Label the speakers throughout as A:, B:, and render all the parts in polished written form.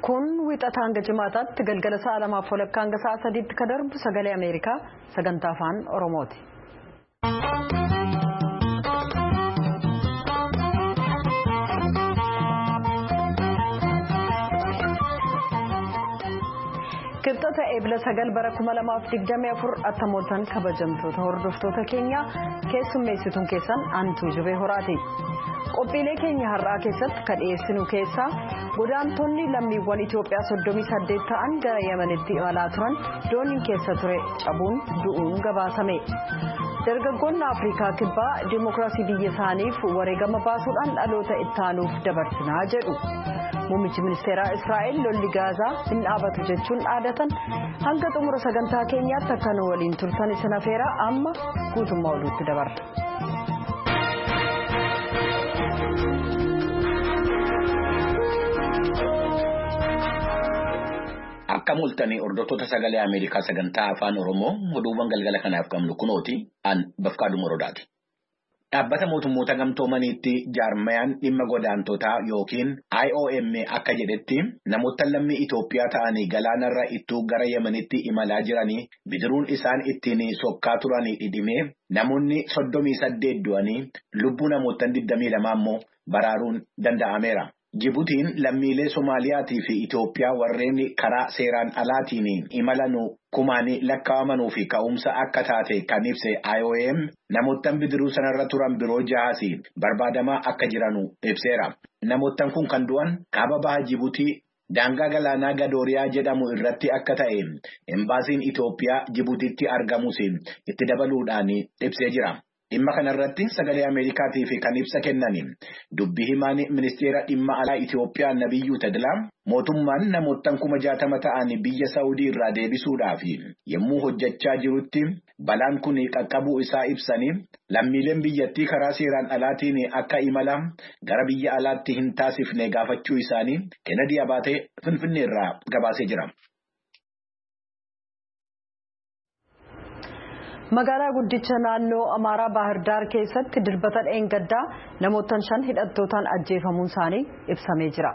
A: Kun wixataa hanga jimaataatti galgala sa'a 2:00 hanga sa'a 3tti ka darbu sagalee Ameerikaa sagantaa afaan Oromooti. Kibxata eebila 9 bara 2024 attamooltan kabajamtoota hordoftoota keenya keessummeessituun keessan Antuu Jibee Horaati. Qophiilee keenya har'aa keessatti kan dhiyeessinu keessaa godaantonni lammiiwwan Itoophiyaa 38 ta'an gara Yemenitti imalaa turan dooniin keessa ture cabuun du'uun gabaasame. Dargaggoonni Afrikaa kibbaa dimookiraasii biyya isaaniif wareegama baasuudhaan dhaloota itti aanuuf dabarsinaa jedhu. Muummichi ministeeraa Israa'el lolli Gaazaa hin dhaabatu jechuun dhaadatan hanga xumura sagantaa keenyaatti akka nu waliin turtan isin affeera amma guutummaa oduutti dabarra.
B: Akka mul'atanii hordoftoota sagalee Ameerikaa sagantaa afaan Oromoo oduuwwan galgala kanaaf qabnu kunooti an Bafqaaduu Morodaati. Dhaabbata mootummoota gamtoomaniitti jaarmayaan dhimma godaantotaa yookiin IOM akka jedhetti namoota lammii Itoophiyaa ta'anii galaanarra ittuu gara Yemenitti imalaa jiranii bidiruun isaan ittiin sokkaa turanii dhidhimee namoonni 38 du'anii lubbuu namoota 22 immoo baraaruun danda'ameera. Jibuutiin lammiilee Soomaaliyaatii fi Itoophiyaa warreen karaa seeraan alaatiin imalanuu kumaanii lakkaa'amanuu fi ka'umsa akka taate kan ibse IOM namoottan bidiruu sanarra turan biroo jahaasi barbaadamaa akka jiranu ibseera. Namoottan kun kan du'an kaaba baha Jibuutii daangaa galaanaa Gadooriyaa jedhamu irratti akka ta'e embaasiin Itoophiyaa Jibuutiitti argamus itti dabaluudhaan ibsee jira. Dhimma kanarratti sagalee Ameerikaatii fi kan ibsa kennaniin dubbii himaan ministeera dhimma alaa Itoophiyaa Nabiyyuu Tadlaa mootummaan namoottan 60,000 ta'an biyya Saawudii irraa deebisuudhaaf yommuu hojjechaa jirutti balaan kun qaqqabuu isaa ibsanii lammiileen biyyattii karaa seeraan alaatiin akka imala gara biyya alaatti hin taasifne gaafachuu isaanii Kennedy Abaatee Finfinnee irraa gabaasee jira.
A: Magaalaa guddicha naannoo Amaaraa Baahir Daar keessatti dilbata dheengaddaa namoota 5 hidhattootaan ajjeefamuun isaanii ibsamee jira.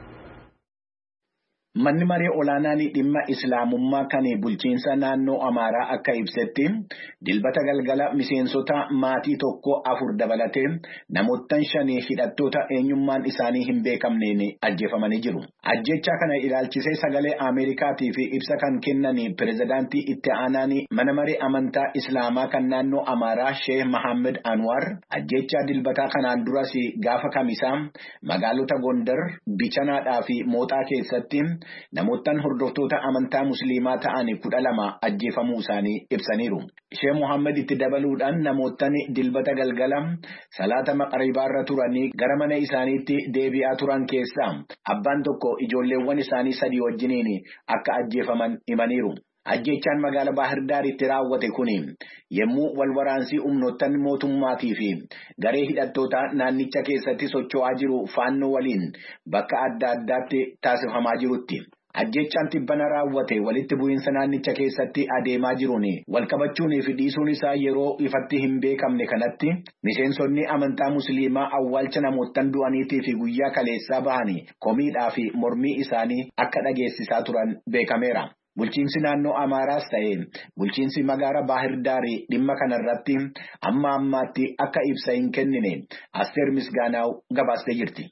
B: Manni maree olaanaan dhimma islaamummaa kan bulchiinsa naannoo Amaaraa akka ibsetti dilbata galgala miseensota maatii tokko 4 dabalatee namoota 5 hidhattoota eenyummaan isaanii hin beekamneen ajjeefamanii jiru. Ajjechaa kana ilaalchisee sagalee Ameerikaatii fi ibsa kan kennan pirezidaantii itti aanaan mana maree amantaa islaamaa kan naannoo Amaaraa Sheekh Mohammed Anwar ajjechaa dilbataa kanaan duras gaafa kamisaa magaalota Gondar, Bichanaadhaa fi Mooxaa keessatti namoottan hordoftoota amantaa musliimaa ta'an 12 ajjeefamuu isaanii ibsaniiru. Sheekh Mohammed itti dabaluudhaan namoottan dilbata galgala salaata maqribaarra turanii gara mana isaaniitti deebi'aa turan keessaa abbaan tokko ijoolleewwan isaanii 3 wajjiniin akka ajjeefaman himaniiru. Ajjechaan magaalaa Baahir Daaritti raawwate kuni yommuu walwaraansii humnoottan mootummaatii fi garee hidhattootaa naannicha keessatti socho'aa jiru faannoo waliin bakka adda addaatti taasifamaa jirutti. Ajjechaan tibbana raawwate walitti bu'iinsa naannicha keessatti adeemaa jiruun walqabachuunii fi dhiisuun isaa yeroo ifatti hin beekamne kanatti miseensonni amantaa musliimaa awwaalcha namoottan du'aniitii fi guyyaa kaleessaa bahanii komiidhaa fi mormii isaanii akka dhageessisaa turan beekameera. Bulchiinsi naannoo Amaaraas ta'e bulchiinsi magaalaa Baahir Daarii dhimma kanarratti amma ammaatti akka ibsa hin kennine Asteer Misgaanaaw gabaastee jirti.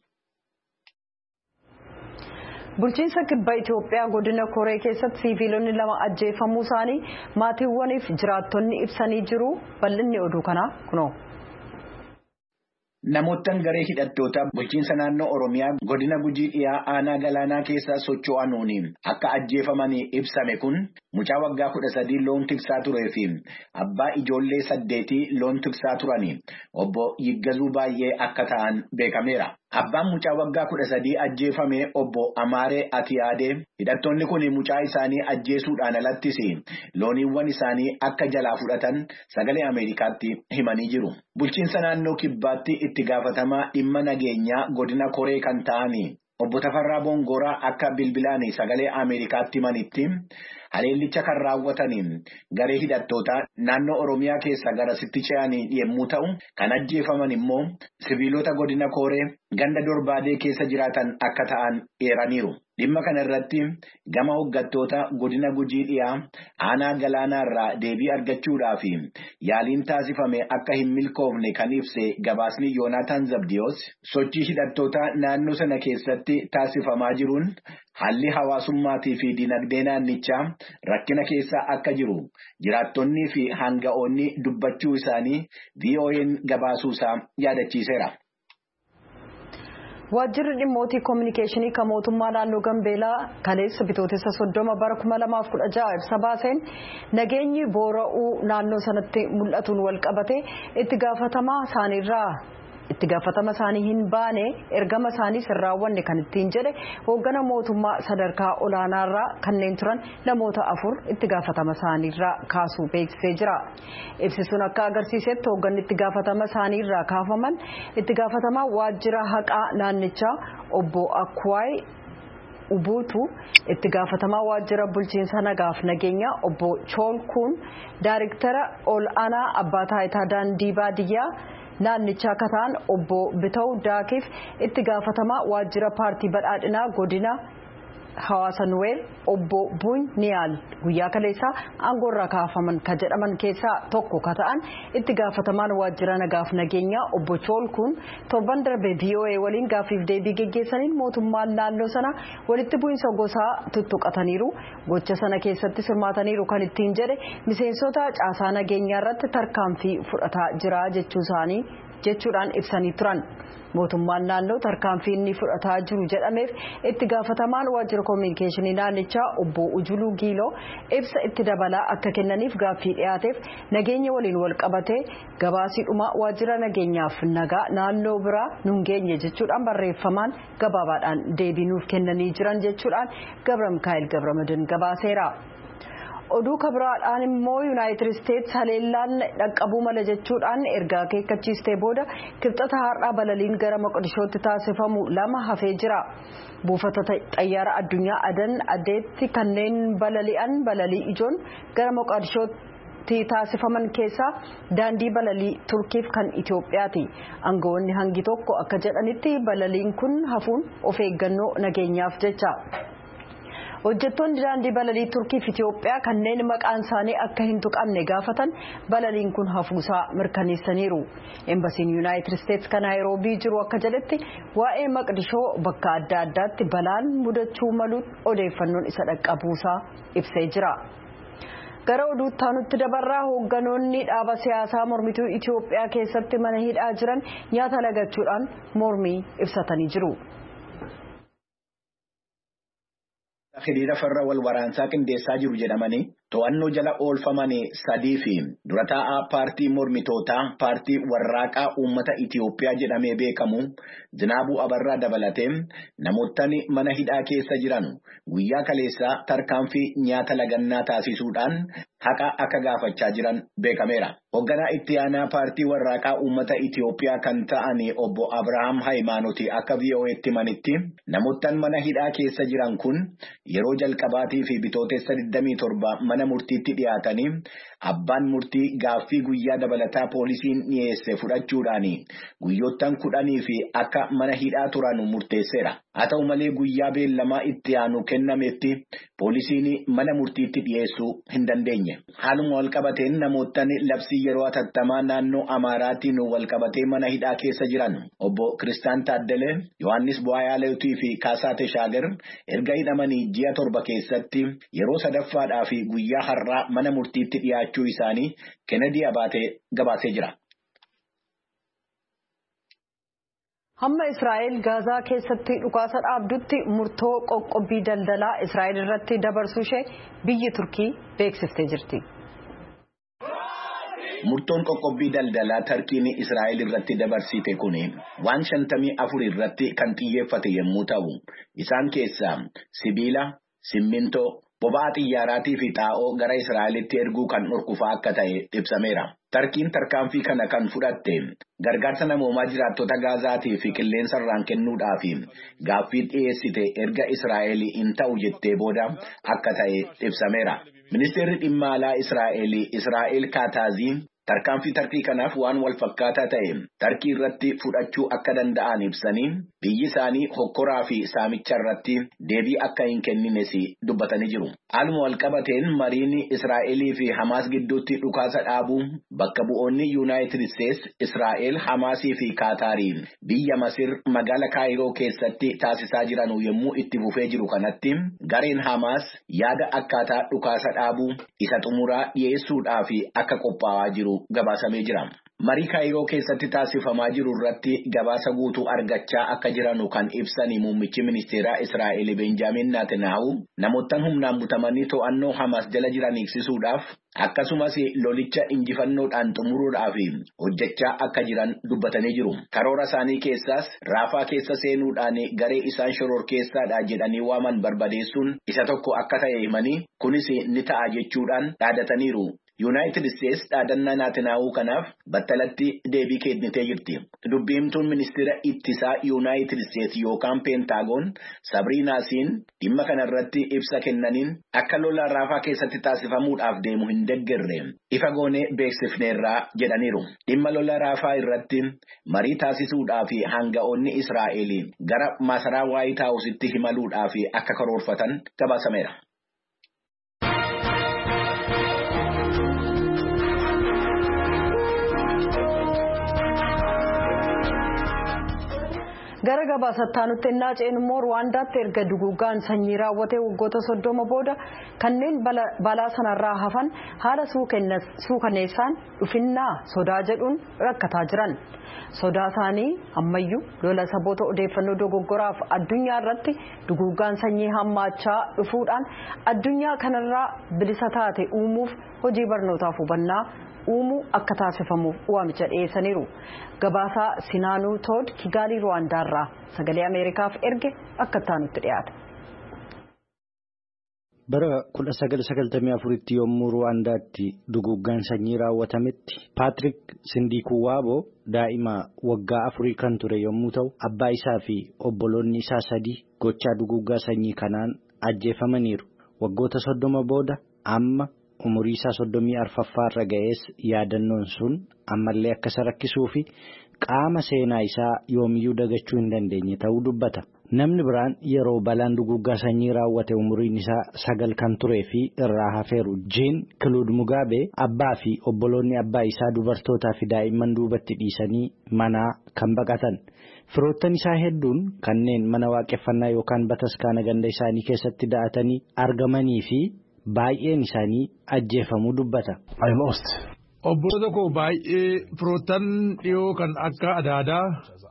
A: Bulchiinsa kibba Itoophiyaa godina Koree keessatti siviilonni 2 ajjeefamuu isaanii maatiiwwaniif jiraattonni ibsanii jiru. Bal'inni oduu kanaa kunoo.
B: Namoottan garee hidhattoota bulchiinsa naannoo Oromiyaa godina Gujii dhiyaa aanaa galaanaa keessa socho'anuun akka ajjeefamanii ibsame kun mucaa waggaa 13 loon tiksaa turee fi abbaa ijoollee 8 loon tiksaa turanii obbo Yiggazuu baay'ee akka ta'an beekameera. Abbaan mucaa waggaa 13 ajjeefame obbo Amaaree Atiyaadee hidhattoonni kun mucaa isaanii ajjeesuudhaan alattis looniiwwan isaanii akka jalaa fudhatan sagalee Ameerikaatti himanii jiru. Bulchiinsa naannoo kibbaatti itti gaafatamaa dhimma nageenyaa godina Koree kan ta'an obbo Tafarraa Bongoraa akka bilbilaan sagalee Ameerikaatti himanitti Haleellicha kan raawwataniin garee hidhattoota naannoo Oromiyaa keessa garasitti ce'anii yommuu ta'u, kan ajjeefaman immoo sibiilota godina Kooree ganda Dorbaadee keessa jiraatan akka ta'an eeraniiru. Dhimma kana irratti gama hooggantoota godina Gujii dhiyaa aanaa galaanaa irraa deebii argachuudhaaf yaaliin taasifame akka hin milkoofne kan ibse gabaasni Yoonaataan Zabdiyoos sochii hidhattoota naannoo sana keessatti taasifamaa jiruun haalli hawaasummaatii fi dinagdee naannichaa rakkina keessa akka jiru jiraattonnii fi hanga'oonni dubbachuu isaanii VOA'n gabaasuusaa yaadachiiseera.
A: Waajjirri dhimmootii koominikeeshinii kan mootummaa naannoo Gambeelaa kaleessa bitootessa 30 bara 2016 ibsa baaseen nageenyi boora'uu naannoo sanatti mul'atuun wal qabate itti gaafatama isaanii hin baane ergama isaanii sirraawwanne kan ittiin jedhe hooggana mootummaa sadarkaa olaanaarraa kanneen turan namoota 4 itti gaafatama isaaniirraa kaasuu beeksisee jira. Ibsisuun akka agarsiisetti hoogganni itti gaafatama isaaniirraa kaafaman itti gaafatamaa waajjira haqaa naannichaa obbo Akwaay Ubuutu, itti gaafatamaa waajjira bulchiinsa nagaaf nageenya obbo Choolkuun, daariktara ol'aanaa abbaa taayitaa daandii baadiyyaa naannichaa akka ta'an obbo Bita'uu Daakiif itti gaafatamaa waajjira paartii badhaadhinaa godina Hawaasa Nuweel obbo Buunyaal guyyaa kaleessaa aangoorraa kaafaman kan jedhaman keessaa tokko ka ta'an itti gaafatamaan waajjira nagaaf nageenyaa obbo Choolkuun torban darbe VOA waliin gaaffiif deebii geggeessaniin mootummaan naannoo sana walitti bu'iinsa gosaa tuttuqataniiru gocha sana keessatti hirmaataniiru kan ittiin jedhe miseensota caasaa nageenyaa irratti tarkaanfii fudhataa jira jechuudhaan ibsanii turan. Mootummaan naannoo tarkaanfii inni fudhataa jiru jedhameef itti gaafatamaan waajjira koominikeeshinii naannichaa obbo Ujuluu Giiloo ibsa itti dabalaa akka kennaniif gaaffii dhiyaateef nageenya waliin wal qabatee gabaasiidhuma waajjira nageenyaaf nagaa naannoo biraa nun geenye jechuudhaan barreeffamaan gabaabaadhaan deebii nuuf kennanii jiran jechuudhaan Gabra Mikaa'el Gabramadin gabaaseera. Oduu kabiraadhaan immoo Yuunaayitid Isteetsi haleellaan dhaqqabuu mala jechuudhaan ergaa akeekkachiistee booda kibxata har'aa balaliin gara Moqdishootti taasifamu 2 hafee jira. Buufata xayyaara addunyaa Adan Adeetti kanneen balalii ijoon gara Moqdishootti taasifaman keessaa daandii balalii Turkiif kan Itoophiyaati. Aangawoonni hangi tokko akka jedhanitti balaliin kun hafuun of eeggannoo nageenyaaf jecha. Hojjettoonni daandii balalii Turkiif Itoophiyaa kanneen maqaan isaanii akka hin tuqamne gaafatan balaliin kun hafuusaa mirkaneessaniiru. Embasiin Yuunaayitid Isteetsi kan Naayiroobii jiru akka jedhetti waa'ee Maqdishoo bakka adda addaatti balaan mudachuu malu odeeffannoon isa dhaqqabuusaa ibsee jira. Gara oduutti aanutti dabarraa hoogganoonni dhaaba siyaasaa mormituu Itoophiyaa keessatti mana hidhaa jiran nyaata lagachuudhaan mormii ibsatanii jiru.
B: Hiriira farra wal waraansaa qindeessaa jiru jedhamanii to'annoo jala oolfamanii 3 fi dura taa'aa paartii mormitootaa paartii warraaqaa uummata Itoophiyaa jedhamee beekamu Zinaabuu Abarraa dabalatee namootni mana hidhaa keessa jiran guyyaa kaleessaa tarkaanfii nyaata lagannaa taasisuudhaan haqa akka gaafachaa jiran beekameera. Hoogganaa itti aanaa paartii warraaqaa uummata Itoophiyaa kan ta'an obbo Abrahaam Hayimaanooti akka VOA'tti manitti namootni mana hidhaa keessa jiran kun yeroo jalqabaatii fi bitootessa 27 mana murtiitti dhiyaatanii abbaan murtii gaaffii guyyaa dabalataa poolisiin dhiyeesse fudhachuudhaan guyyoottan 10 fi akka mana hidhaa turan murteesseera. Haa ta'u malee guyyaa beellamaa itti aanu kennametti poolisiin mana murtiitti dhiyeessuu hin dandeenye. Haaluma walqabateen namootni labsii yeroo atattamaa naannoo Amaaraatiin walqabatee mana hidhaa keessa jiran obbo Kiristaan Taaddalee, Yohaannis Bu'aayaaleetii fi Kaasaa Teshaagar erga hidhamanii ji'a 7 keessatti yeroo sadaffaadhaa fi guyyaa har'aa mana murtiitti dhiyaachuu isaanii Kennedy Abaatee gabaasee jira.
A: Hamma Israa'el Gaazaa keessatti dhukaasa dhaabdutti murtoo qoqqobbii daldalaa Israa'el irratti dabarsuu ishee biyyi Turkii beeksiftee jirti.
B: Murtoon qoqqobbii daldalaa Turkiin Israa'el irratti dabarsite kun waan 54 irratti kan xiyyeeffate yommuu ta'u, isaan keessaa sibiila, simmintoo, boba'aa xiyyaaraatii fi xaa'oo gara Israa'elitti erguu kan dhorkufaa akka ta'e ibsameera. Tarkiin tarkaanfii kana kan fudhatte gargaarsa namoomaa jiraattota Gaazaatii fi qilleensarraan kennuudhaaf gaaffii dhiyeessite erga Israa'el hin ta'u jettee booda akka ta'e ibsameera. Ministeerri dhimma alaa Israa'el Kaataazii tarkaanfii Tarkii kanaaf waan wal fakkaataa ta'e Tarkii irratti fudhachuu akka danda'an ibsanii biyyi isaanii hokkoraa fi saamicha irratti deebii akka hin kennines dubbatanii jiru. Haaluma walqabateen mariin Israa'elii fi Hamaas gidduutti dhukaasa dhaabuu bakka bu'oonni Yuunaayitid Isteets, Israa'el, Hamaasii fi Kaataariin biyya Masir magaalaa Kaayiroo keessatti taasisaa jiran yommuu itti fufee jiru kanatti gareen Hamaas yaada akkaataa dhukaasa dhaabuu isa xumuraa dhiyeessuudhaaf akka qophaa'aa jiru gabaasamee jira. Marii Kaayiroo keessatti taasifamaa jiru irratti gabaasa guutuu argachaa akka jiranu kan ibsan muummichi ministeeraa Israa'el Benjaamin Netanyaahuu namoottan humnaan butamanii to'annoo Hamaas jala jiran eegsisuudhaaf akkasumas lolicha injifannoodhaan xumuruudhaaf hojjechaa akka jiran dubbatanii jiru. Karoora isaanii keessaas Raafaa keessa seenuudhaan garee isaan shororkeessaadha jedhanii waaman barbadeessuun isa tokko akka ta'e himanii kunis ni ta'a jechuudhaan dhaadataniiru. Yuunaayitid Isteets dhaadannaa Netanyaahuu kanaaf battalatti deebii kennitee jirti. Dubbiimtuun ministeera ittisaa Yuunaayitid Isteets yookaan Peentaagoon Sabriinaasiin dhimma kanarratti ibsa kennaniin akka lola Raafaa keessatti taasifamuudhaaf deemu hin deeggarre ifa goonee beeksifneerraa jedhaniiru. Dhimma lola Raafaa irratti marii taasisuudhaaf hanga'oonni Israa'el gara masaraa Waayit Haawusitti imaluudhaaf akka karoorfatan gabaasameera.
A: Gara gabaasattaa nutti ennaa ceenu immoo Ruwaandaatti erga duguuggaan sanyii raawwatee waggoota 30 booda kanneen balaa sanarraa hafan haala suukaneessaan dhufinnaa sodaa jedhuun rakkataa jiran. Sodaa isaanii ammayyuu lola saboota odeeffannoo dogoggoraaf addunyaa irratti duguuggaan sanyii hammaachaa dhufuudhaan addunyaa kanarraa bilisa taate uumuuf hojii barnootaaf hubannaa uumuu akka taasifamuuf waamicha dhiyeessaniiru. Gabaasaa Sinaanuu Tood Kigaalii Ruwaandaarraa sagalee Ameerikaaf erge akka taanutti dhiyaata.
C: Bara 1994tti yommuu Ruwaandaatti duguuggaan sanyii raawwatametti Paatrik Sindikuwaabo daa'ima waggaa 4 kan ture yommuu ta'u abbaa isaa fi obboloonni isaa 3 gochaa duguuggaa sanyii kanaan ajjeefamaniiru. Waggoota 30 booda amma umurii isaa 34 ga'ees yaadannoon sun ammallee akka isa rakkisuu fi qaama seenaa isaa yoomiyyuu dagachuu hin dandeenye ta'uu dubbata. Namni biraan yeroo balaan duguuggaa sanyii raawwate umuriin isaa 9 kan turee fi irraa hafeeru Jean Claude Mugabe abbaa fi obboloonni abbaa isaa dubartootaa fi daa'imman duubatti dhiisanii manaa kan baqatan. Firoottan isaa hedduun kanneen mana waaqeffannaa yookaan bataskaana ganda isaanii keessatti da'atanii argamanii fi baay'een isaanii ajjeefamuu dubbata.
D: Obboloota koo baay'ee firoottan dhiyoo kan akka adaadaa,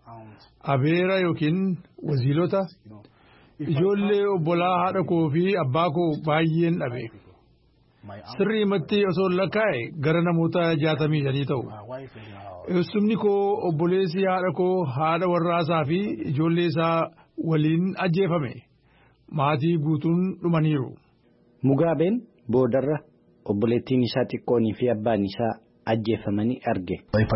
D: abeera yookiin waziilota, ijoollee obbolaa haadha koo fi abbaa koo baay'een dhabe. Sirriimatti osoo lakkaa'e gara namoota 65 ta'u. Eessumni koo obboleessi haadha koo haadha warraasaa fi ijoollee isaa waliin ajjeefame. Maatii guutuun dhumaniiru.
C: Mugabeen boodarra obboleettiin isaa xiqqoonii fi abbaan isaa ajjeefamanii arge.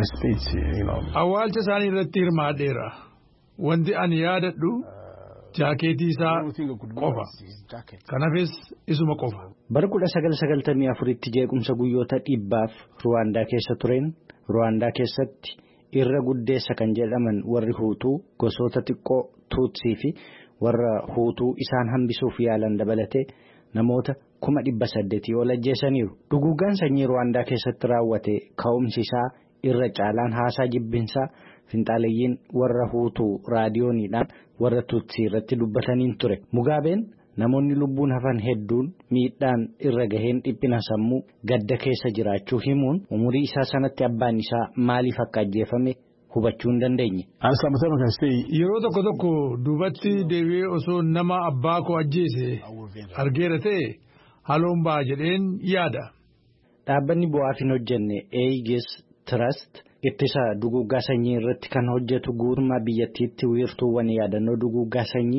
D: Awwaalcha isaanii irratti hirmaadheera. Wanti ani yaadadhu jaakeetii isaa qofa. Kanaafis isuma qofa.
C: Bara 1994tti jeequmsa guyyoota 100 Ruwaandaa keessa tureen Ruwaandaa keessatti irra guddeessa kan jedhaman warri Huutuu gosoota xiqqoo Tuutsii fi warra Huutuu isaan hambisuuf yaalan dabalatee namoota 800 ol ajjeesaniiru. Duguuggaan sanyii Ruwaandaa keessatti raawwate ka'umsi isaa irra caalaan haasaa jibbinsaa finxaaleeyyiin warra Huutuu raadiyooniidhaan warra Tuutsii irratti dubbataniin ture. Mugabeen namoonni lubbuun hafan hedduun miidhaan irra gaheen dhiphina sammuu gadda keessa jiraachuu himuun umurii isaa sanatti abbaan isaa maaliif akka ajjeefame hubachuu hin dandeenye.
D: Yeroo tokko duubatti deebi'ee osoo nama abbaa koo ajjeese argeera ta'e haloon ba'a jedheen yaada.
C: Dhaabbanni bu'aaf hin hojjenne Aegis Trust ittisa duguuggaa sanyii irratti kan hojjetu guutummaa biyyattiitti wiirtuuwwan yaadannoo duguuggaa sanyii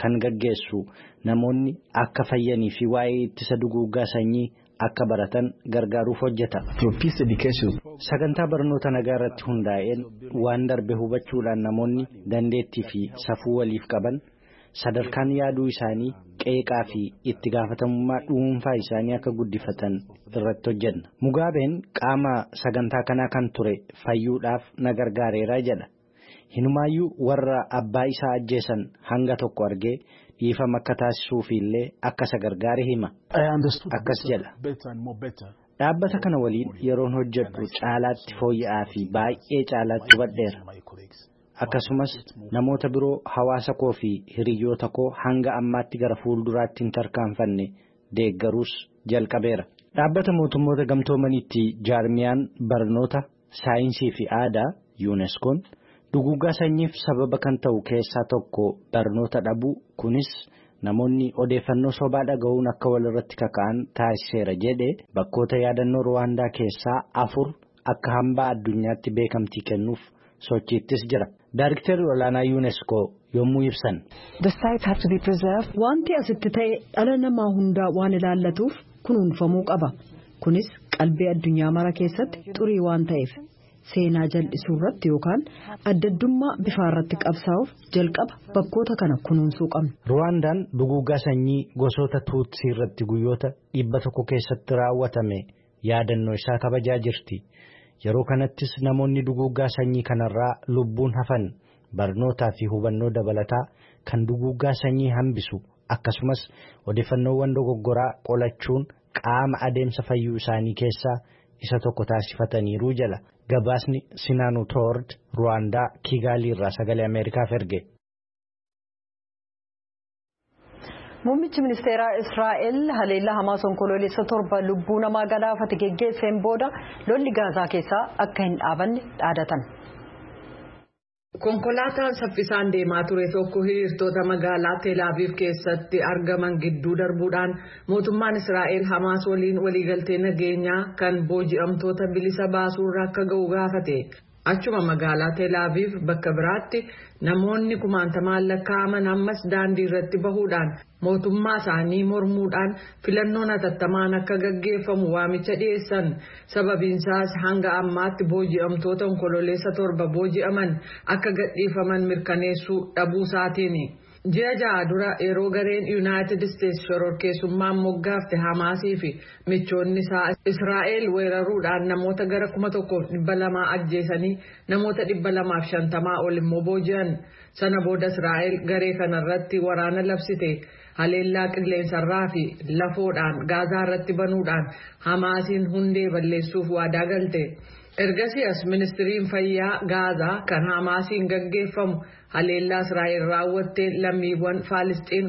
C: kan gaggeessu namoonni akka fayyanii fi waa'ee ittisa duguuggaa sanyii akka baratan gargaaruuf hojjeta. Sagantaa barnoota nagaa irratti hundaa'een waan darbe hubachuudhaan namoonni dandeettii fi safuu waliif qaban sadarkaan yaaduu isaanii qeeqaa fi itti gaafatamummaa dhuunfaa isaanii akka guddifatan irratti hojjenna. Mugaabeen qaama sagantaa kanaa kan ture fayyuudhaaf na gargaareera jedha. Hinumaayyuu warra abbaa isaa ajjeesan hanga tokko argee dhiifama akka taasisuuf illee akka isa gargaare hima. Akkas jedha. Dhaabbata kana waliin yeroon hojjedhu caalaatti fooyya'aa fi baay'ee caalaatti hubadheera. Akkasumas namoota biroo hawaasa koo fi hiriyoota koo hanga ammaatti gara fuulduraatti hin tarkaanfanne deeggaruus jalqabeera. Dhaabbata mootummoota gamtoomaniitti jaarmiyaan barnoota saayinsii fi aadaa UNESCOon duguuggaa sanyiif sababa kan ta'u keessaa tokko barnoota dhabuu, kunis namoonni odeeffannoo sobaa dhaga'uun akka walirratti kaka'an taasiseera jedhee bakkoota yaadannoo Ruwaandaa keessaa 4 akka hambaa addunyaatti beekamtii kennuuf sochiittis jira. Daariktarri olaanaa UNESCO yommuu ibsan.
A: Wanti asitti ta'e dhala namaa hundaa waan ilaallatuuf kunuunfamuu qaba. Kunis qalbii addunyaa mara keessatti xurii waan ta'eef seenaa jal'isuu irratti yookaan addaddummaa bifaa irratti qabsaa'uuf jalqaba bakkoota kana kunuunsuu qabna.
C: Ruwaandaan duguuggaa sanyii gosoota Tuutsii irratti guyyoota 100 keessatti raawwatame yaadannoo isaa kabajaa jirti. Yeroo kanattis namoonni duguuggaa sanyii kanarraa lubbuun hafan barnootaa fi hubannoo dabalataa kan duguuggaa sanyii hambisu akkasumas odeeffannoowwan dogoggoraa qolachuun qaama adeemsa fayyuu isaanii keessaa isa tokko taasifataniiru jala. Gabaasni Sinaanuu Toord Ruwaandaa Kiigaalii irraa sagalee Ameerikaaf erge.
A: Muummichi ministeeraa Israa'el haleellaa Hamaas onkoloolessa 7 lubbuu namaa galaafate geggeesseen booda lolli Gaazaa keessaa akka hin dhaabanne dhaadatan.
E: Konkolaataan saffisaan deemaa ture tokko hiriirtota magaalaa Tel Aviv keessatti argaman gidduu darbuudhaan mootummaan Israa'el Hamaas waliin waliigaltee nageenyaa kan booji'amtoota bilisa baasuurra akka ga'u gaafate. Achuma magaalaa Tel Aviv bakka biraatti namoonni kumaantamaan lakkaa'aman ammas daandii irratti bahuudhaan mootummaa isaanii mormuudhaan filannoon hatattamaan akka gaggeeffamu waamicha dhiyeessan. Sababiinsaas hanga ammaatti booji'amtoota onkoloolessa 7 booji'aman akka gadhiifaman mirkaneessuu dhabuu isaatiini. Ji'a 6 dura yeroo gareen United States shororkeessummaan moggaafte Hamaasii fi michoonni isaa Israa'el weeraruudhaan namoota gara 1,200 ajjeesanii namoota 250 ol immoo booji'an. Sana booda Israa'el garee kanarratti waraana labsite. Haleellaa qilleensarraa fi lafoodhaan Gaazaa irratti banuudhaan Hamaasiin hundee balleessuuf waadaa galte. Ergasiis ministiriin fayyaa Gaazaa kan Hamaasiin gaggeeffamu haleellaa Israa'el raawwattee lammiiwwan Faalisxiin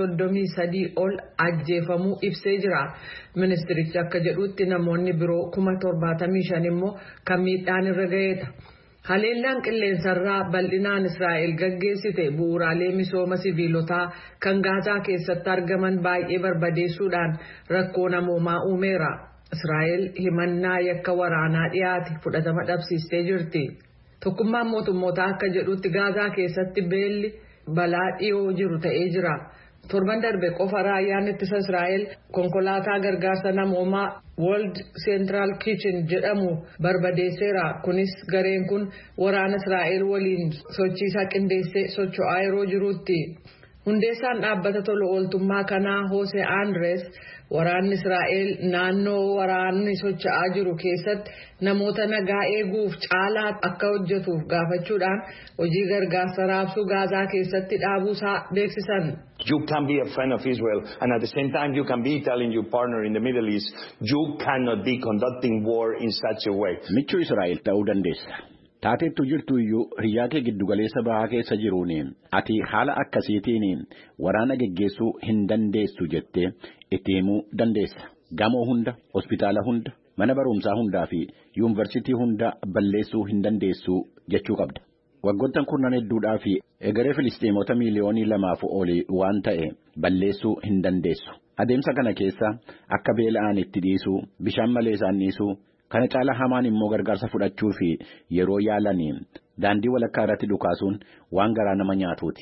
E: 33,000 ol ajjeefamuu ibsee jira. Ministirichi akka jedhutti namoonni biroo 75,000 immoo kan miidhaan irra ga'eedha. Haleellaan qilleensarraa bal'inaan Israa'el gaggeessite bu'uuraalee misooma siviilotaa kan Gaazaa keessatti argaman baay'ee barbadeessuudhaan rakkoo namoomaa uumeera. Israa'el himannaa yakka waraanaa dhiyaate fudhatama dhabsiistee jirti. Tokkummaan mootummootaa akka jedhutti Gaazaa keessatti beelli balaa dhiyoo jiru ta'ee jira. Torban darbe qofa raayyaan ittisa Israa'el konkolaataa gargaarsa namoomaa World Central Kitchen jedhamu barbadeesseera. Kunis gareen kun waraana Israa'el waliin sochiisaa qindeessee socho'aa yeroo jirutti. Hundeessaan dhaabbata tola ooltummaa kanaa Hose Andres waraanni Israa'el naannoo waraanni socho'aa jiru keessatti namoota nagaa eeguuf caalaa akka hojjetuuf gaafachuudhaan hojii gargaarsa raabsuu Gaazaa keessatti dhaabuusaa beeksisan.
F: You can be a friend of Israel and at the same time you can be telling your partner in the Middle East you cannot be conducting war in such a way.
B: Michuu Israa'el ta'uu dandeessa. Taateettu jirtu iyyuu hiriyaa kee giddugaleessa bahaa keessa jiruun ati haala akkasiitiin waraana geggeessuu hin dandeessu jettee itti himuu dandeessa. Gamoo hunda, hospitaala hunda, mana barumsaa hundaa fi yuunivarsiitii hunda balleessuu hin dandeessu jechuu qabda. Waggoottan kurnan hedduudhaa fi egeree Filistiimota miliyoonii 2 olii waan ta'e balleessuu hin dandeessu. Adeemsa kana keessa akka beela'an itti dhiisuu, bishaan malee isaan dhiisuu, kana caala hamaan immoo gargaarsa fudhachuu fi yeroo yaalanii daandii walakkaa irratti dhukaasuun waan garaa nama nyaatuuti.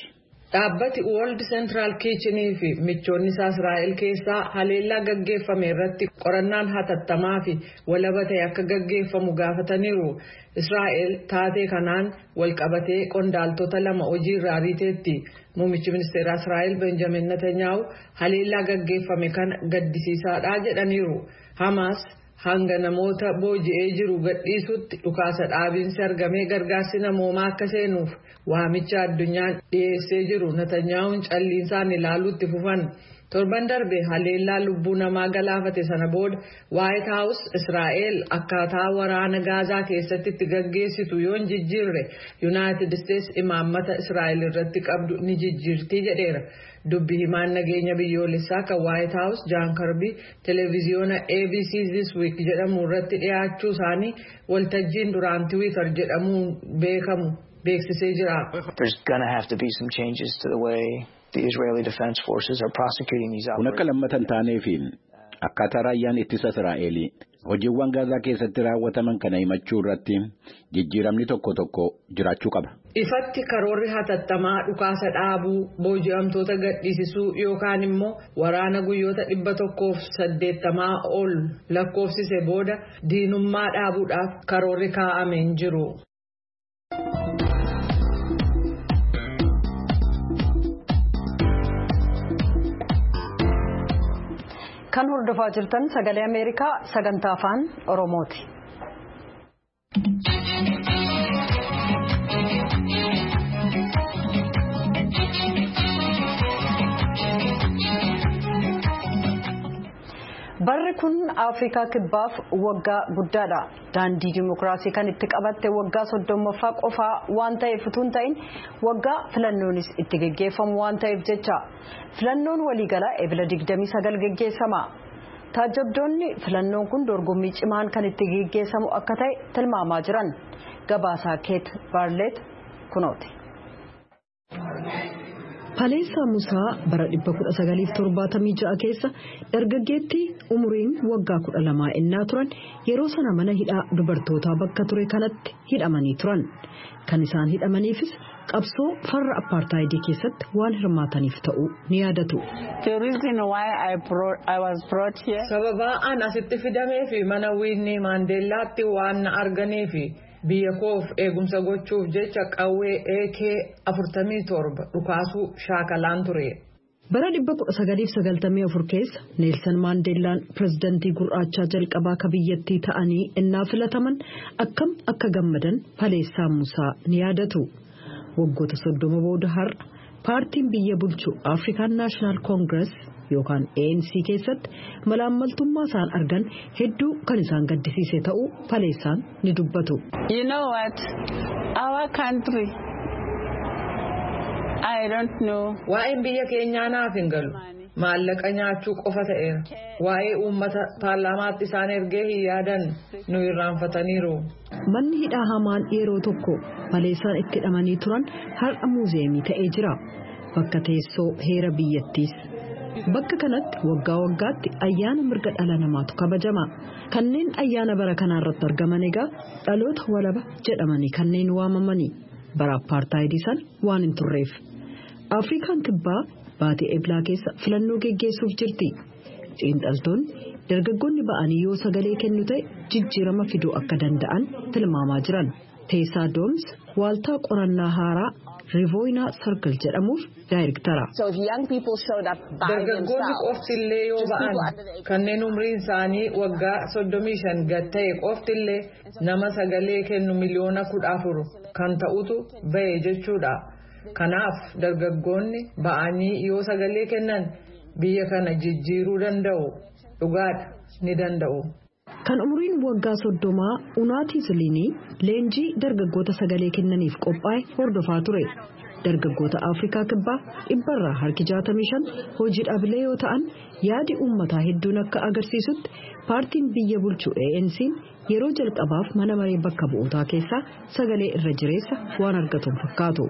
E: Dhaabbati World Central Kitchen fi michoonni isaa Israa'el keessaa haleellaa gaggeeffame irratti qorannaan hatattamaa fi walaba ta'e akka gaggeeffamu gaafataniiru. Israa'el taatee kanaan walqabatee qondaaltota 2 hojii irraa ariiteetti. Muummichi ministeeraa Israa'el Benjamin Netanyahu haleellaa gaggeeffame kan gaddisiisaadha jedhaniiru. Hamas hanga namoota booji'ee jiru gadhiisutti dhukaasa dhaabiinsi argamee gargaarsi namoomaa akka seenuuf waamicha addunyaan dhiyeessee jiru Netanyahuun calliinsaan ilaaluutti fufan. Torban darbe haleellaa lubbuu namaa galaafate sana booda White House Israa'el akkaataa waraana Gaazaa keessatti itti gaggeessitu yoo hin jijjiirre United States imaammata Israa'el irratti qabdu ni jijjiirti jedheera. Dubbi himaan nageenya biyyoolessaa kan White House John Kirby televiziyoona ABC This Week jedhamu irratti dhiyaachuu isaanii waltajjiin duraan Twitter jedhamuun beekamu beeksisee jira.
G: There's gonna have to be some changes to the way the Israeli Defense Forces are prosecuting these operations.
B: Kun akka lammatan taaneefi akkaataa raayyaan ittisa Israa'el hojiiwwan Gaazaa keessatti raawwataman kana himachuu irratti jijjiiramni tokko jiraachuu qaba.
E: Ifatti karoorri hatattamaa dhukaasa dhaabuu, booji'amtoota gadhiisisuu yookaan immoo waraana guyyoota 180 ol lakkoofsise booda diinummaa dhaabuudhaaf karoorri kaa'ameen jiru.
A: Kan hordofaa jirtan sagalee Ameerikaa sagantaa afaan Oromooti. Barri kun Afrikaa kibbaaf waggaa guddaadha. Daandii dimokiraasii kan itti qabatte waggaa 30ffaa qofaa waan ta'eef utuu hin ta'in waggaa filannoonis itti gaggeeffamu waan ta'eef jecha. Filannoon waliigalaa Ebila 29 gaggeeffama. Taajabdoonni filannoon kun dorgommii cimaan kan itti gaggeeffamu akka ta'e tilmaamaa jiran. Gabaasaa Keet Baarlet kunooti.
H: Paleessaa Musaa bara 1976 keessa dargaggeettii umuriin waggaa 12 ennaa turan yeroo sana mana hidhaa dubartootaa bakka ture kanatti hidhamanii turan. Kan isaan hidhamaniifis qabsoo farra apartaayidii keessatti waan hirmaataniif ta'uu ni yaadatu.
E: Sababa an asitti fidamee fi mana Winnie Mandeellaatti waan na arganeefi. Biyya koof eegumsa gochuuf jecha qawwee AK-47 dhukaasuu shaakalaan ture.
H: Bara 1994 keessa Neelsan Maandeellaan pirezidantii gurraachaa jalqabaa ka biyyattii ta'anii ennaa filataman akkam akka gammadan Paleessaa Musaa ni yaadatu. Waggoota 30 booda har'a paartiin biyya bulchu African National Congress yookaan ANC keessatti malaammaltummaa isaan argan hedduu kan isaan gaddisiise ta'uu Paleessaan ni dubbatu.
I: You know what? Our country, I don't know.
E: Waa'een biyya keenyaa naaf hin galu. Maallaqa nyaachuu qofa ta'eera. Waa'ee uummata paarlaamaatti isaan ergee hin yaadan nu irraanfataniiru.
H: Manni hidhaa hamaan yeroo tokko Paleessaan itti hidhamanii turan har'a muuzeemii ta'ee jira. Bakka teessoo heera biyyattiis. Bakka kanatti waggaa waggaatti ayyaana mirga dhala namaatu kabajama. Kanneen ayyaana bara kanaa irratti argaman egaa dhaloota walaba jedhamanii kanneen waamamanii bara apartaayidii san waan hin turreef. Afrikaan kibbaa baatee eblaa keessa filannoo geggeessuuf jirti. Xiinxaltoonni dargaggoonni ba'anii yoo sagalee kennu ta'e jijjiirama fiduu akka danda'an tilmaamaa jiran. Teessaa Dooms waaltaa qorannaa haaraa Rivoyinaa Circle jedhamuuf daayirektara.
E: Dargaggoonni qoftillee yoo ba'an kanneen umriin isaanii waggaa 35 gad ta'e qoftillee nama sagalee kennu miliyoona 14 kan ta'utu ba'e jechuudha. Kanaaf dargaggoonni ba'anii yoo sagalee kennan biyya kana jijjiiruu danda'u. Dhugaadha ni danda'u.
H: Kan umriin waggaa 30 Unaatii Ziliinii leenjii dargaggoota sagalee kennaniif qophaa'e hordofaa ture. Dargaggoota Afrikaa kibbaa dhibbarraa harki 65 hojii dhaabbilee yoo ta'an yaadi uummataa hedduun akka agarsiisutti paartiin biyya bulchu ANC'n yeroo jalqabaaf mana maree bakka bu'ootaa keessaa sagalee irra jireessa waan argatuun fakkaatu.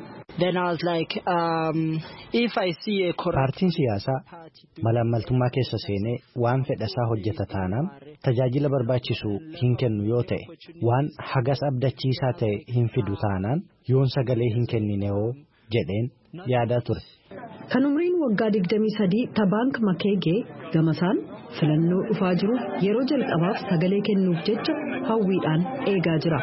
C: Paartiin siyaasaa malaammaltummaa keessa seenee waan fedhasaa hojjeta taanaan tajaajila barbaachisu hin kennu yoo ta'e waan hagas abdachiisaa ta'e hin fidu taanaan yoon sagalee hin kennine hoo jedheen yaadaa ture.
H: Kan umriin waggaa 23 Tabank Makege gamasaan filannoo dhufaa jiru yeroo jalqabaaf sagalee kennuuf jecha hawwiidhaan eegaa jira.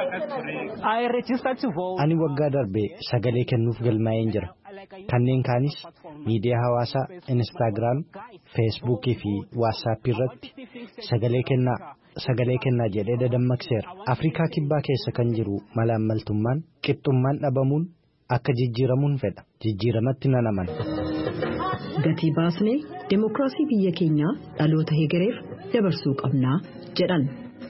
C: Ani waggaa darbe sagalee kennuuf galmaa'een jira. Kanneen kaanis miidiyaa hawaasaa Instagram, Facebook fi WhatsApp irratti sagalee kennaa jedhee dadammaqseera. Afrikaa kibbaa keessa kan jiru malaammaltummaan qixxummaan dhabamuun akka jijjiiramuun fedha. Jijjiiramatti nan amana.
H: Gatii baasnee demokraasii biyya keenyaa dhaloota hegereef dabarsuu qabnaa jedhan.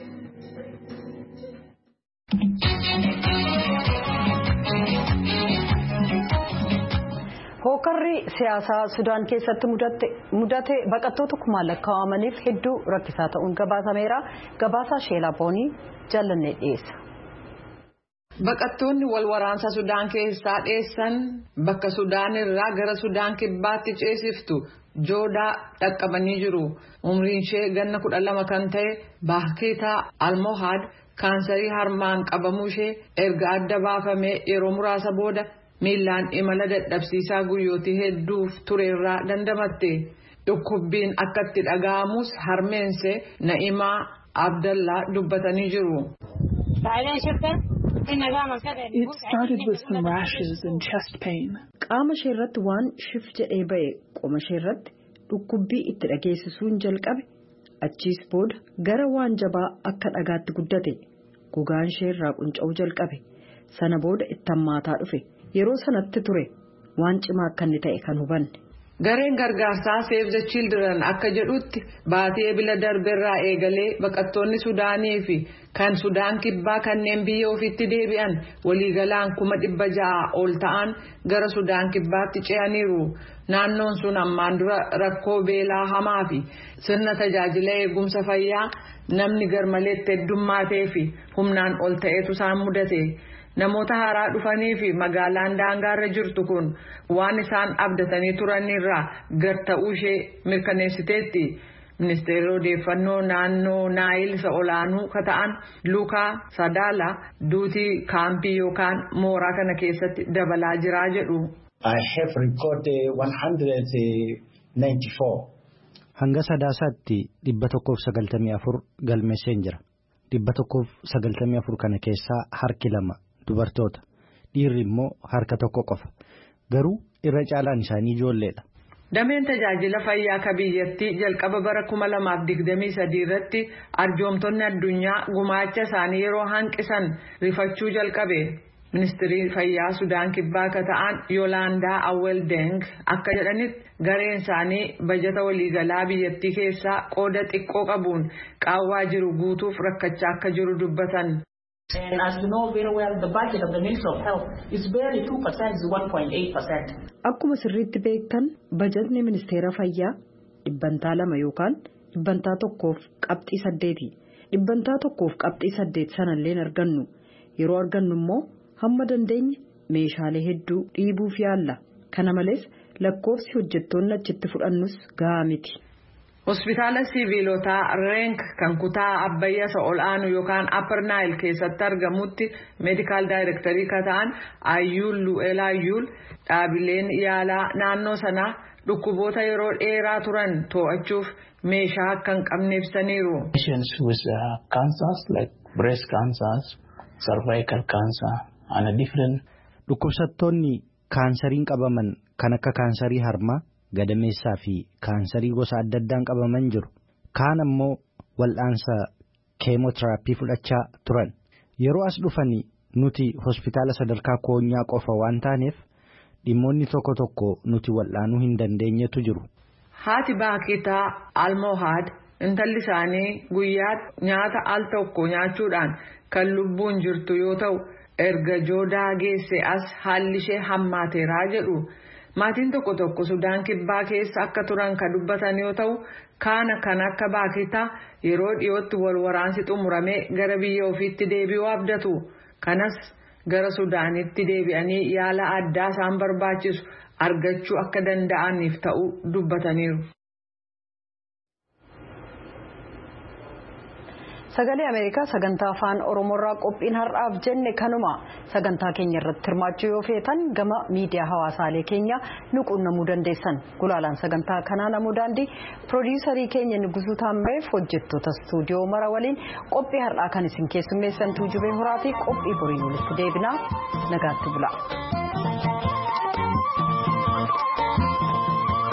A: Hookarri siyaasaa Sudaan keessatti mudate baqattoota kumaan lakkaa'amaniif hedduu rakkisaa ta'uun gabaasameera. Gabaasaa Sheelaa Boonii jaalannee dhiyeessa.
E: Baqattoonni wal waraansa Sudaan keessaa dheessan bakka Sudaan irraa gara Sudaan kibbaatti ceesiftu Joodaa dhaqqabanii jiru. Umriin ishee ganna 12 kan ta'e Baakitaa Almohaad kaansarii harmaan qabamuu ishee erga adda baafamee yeroo muraasa booda miilaan imala dadhabsiisaa guyyootii hedduuf turerraa dandamatte. Dhukkubbiin akkatti dhaga'amus harmeense Na'imaa Abdallaa dubbatanii jiru.
J: It started with some rashes and chest pain.
H: Qaama ishee irratti waan shif jedhee ba'e qoma ishee irratti dhukkubbii itti dhageessisuun jalqabe achiis booda gara waan jabaa akka dhagaatti guddate gogaan ishee irraa qunca'uu jalqabe sana booda itti hammaataa dhufe yeroo sanatti ture waan cimaa akka inni ta'e kan hubanne.
E: Gareen gargaarsaa Save the Children akka jedhutti baatii ebila darberraa eegalee baqattoonni Sudaanii fi kan Sudaan kibbaa kanneen biyya ofiitti deebi'an waliigalaan 600 ol ta'an gara Sudaan kibbaatti ce'aniiru. Naannoon sun ammaan dura rakkoo beelaa hamaa fi sirna tajaajila eegumsa fayyaa namni garmaleetti heddummaatee fi humnaan ol ta'etu isaan mudate. Namoota haaraa dhufanii fi magaalaan daangaarra jirtu kun waan isaan abdatanii turanirraa gar ta'uu ishee mirkaneessiteetti. Ministeerri odeeffannoo naannoo Naayil isa olaanuu ka ta'an Luukaa Sadaala duutii kaampii yookaan mooraa kana keessatti dabalaa jiraa jedhu.
K: I have recorded 194.
C: Hanga sadaasaatti 194 galmeesseen jira. 194 kana keessaa harki 2 dubartoota. Dhiirri immoo harka 1 qofa. Garuu irra caalaan isaanii ijoolleedha.
E: Dameen tajaajila fayyaa ka biyyattii jalqaba bara 2023 irratti arjoomtonni addunyaa gumaacha isaanii yeroo hanqisan rifachuu jalqabe. Ministeerri fayyaa Sudaan kibbaa ka ta'an Yolaandaa Awweldeng akka jedhanitti gareen isaanii bajata waliigalaa biyyattii keessaa qooda xiqqoo qabuun qaawwaa jiru guutuuf rakkachaa akka jiru dubbatan.
L: And as you know very well, the budget of the Ministry of Health is barely 2%, is 1.8%.
H: Akkuma sirriitti beektan bajatni ministeera fayyaa 2% yookaan 1.8%. 1.8% sanallee argannu. Yeroo argannu immoo hamma dandeenye meeshaalee hedduu dhiibuuf yaalla. Kana malees lakkoofsi hojjettoonni achitti fudhannus gahaa miti.
E: Hospitaala siviilotaa Renk kan kutaa Abbayyaa ol'aanu yookaan Upper Nile keessatti argamutti meedikaal daayirektarii ka ta'an Ayyuul Lu'eelaayyuul dhaabileen yaalaa naannoo sanaa dhukkuboota yeroo dheeraa turan to'achuuf meeshaa akka hin qabne ibsaniiru.
M: Patients with cancers like breast cancers, cervical cancer and different.
C: Dhukkubsattoonni kaansariin qabaman kan akka kaansarii harmaa, gadameessaa fi kaansarii gosa adda addaan qabaman jiru. Kaan ammoo wal'aansa keemoteraapii fudhachaa turan. Yeroo as dhufanii nuti hospitaala sadarkaa koonyaa qofa waan taaneef dhimmoonni tokko tokko nuti wal'aanuu hin dandeenyetu jiru.
E: Haati Baakitaa Almohaad intalli isaanii guyyaatti nyaata al tokko nyaachuudhaan kan lubbuun jirtu yoo ta'u erga Joodaa geesse as haalli ishee hammaateeraa jedhu. Maatiin tokko tokko Sudaan kibbaa keessa akka turan kan dubbatan yoo ta'u kaana kan akka Baakitaa yeroo dhiyootti wal waraansi xumuramee gara biyya ofiitti deebi'uu abdatu. Kanas gara Sudaanitti deebi'anii yaala addaa isaan barbaachisu argachuu akka danda'aniif ta'uu dubbataniiru.
A: Sagalee Ameerikaa sagantaa afaan Oromoorraa qophiin har'aaf jenne kanuma sagantaa keenya irratti hirmaachuu yoo feetan gama miidiyaa hawaasaalee keenya nu quunnamuu dandeessan. Gulaalaan sagantaa kanaa namuu daandii piroodiisarii keenya Nugusuu Taamreef hojjettoota istuudiyoo mara waliin qophii har'aa kan isin keessummeessantuu Jubee Horaa fi qophii boriin walitti deebinaa nagaatti bula.